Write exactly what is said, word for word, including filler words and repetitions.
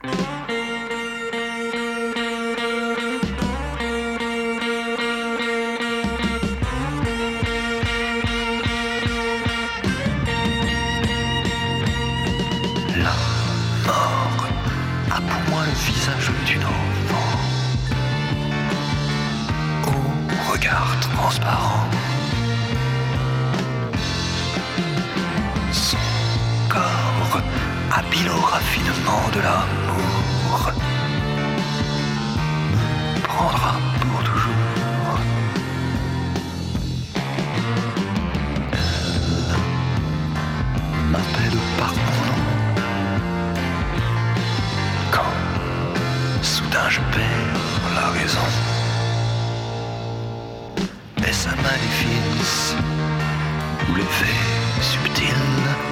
La mort a pour moi le visage d'une enfant, au regard transparent. Son corps habile au raffinement de l'amour me prendra pour toujours. Elle m'appelle par mon nom quand soudain je perds la raison. Est-ce un maléfice ou l'effet subtil